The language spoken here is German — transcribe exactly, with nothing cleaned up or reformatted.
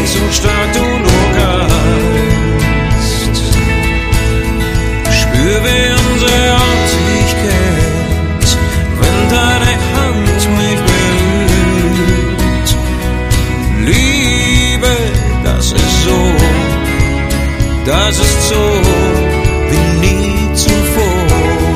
so stark du nur kannst. Spür, wie unsere Haut sich kennt, wenn deine Hand mich berührt. Liebe, das ist so, das ist so.